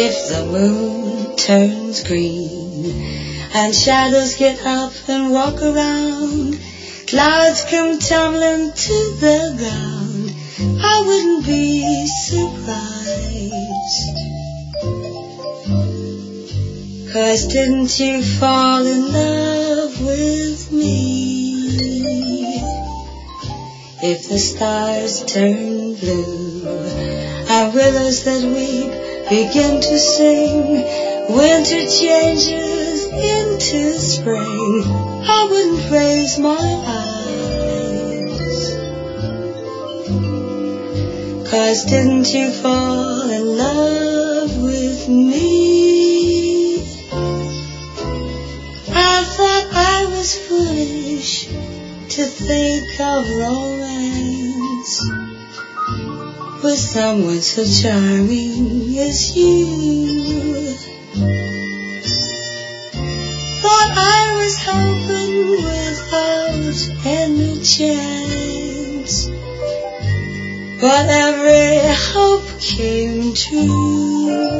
If the moon turns green and shadows get up and walk around, clouds come tumbling to the ground, I wouldn't be surprised. 'Cause didn't you fall in love with me? If the stars turn blue and willows that weep begin to sing, winter changes into spring, I wouldn't raise my eyes. 'Cause didn't you fall in love with me? I thought I was foolish to think of romance with someone so charming as you. Thought I was hoping without any chance, but every hope came true.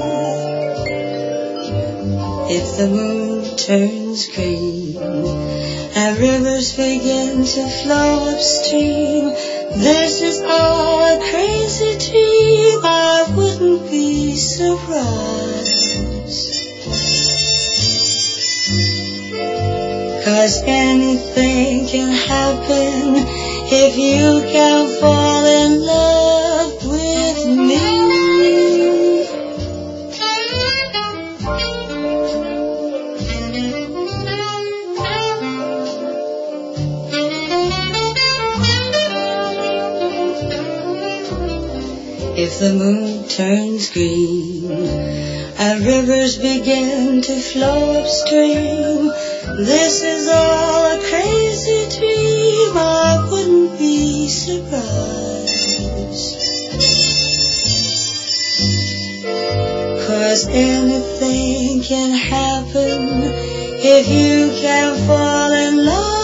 If the moon turns green and rivers begin to flow upstream, this is all a crazy dream, I wouldn't be surprised. 'Cause anything can happen if you can fall in love with me. If the moon turns green and rivers begin to flow upstream, this is all a crazy dream, I wouldn't be surprised. 'Cause anything can happen if you can fall in love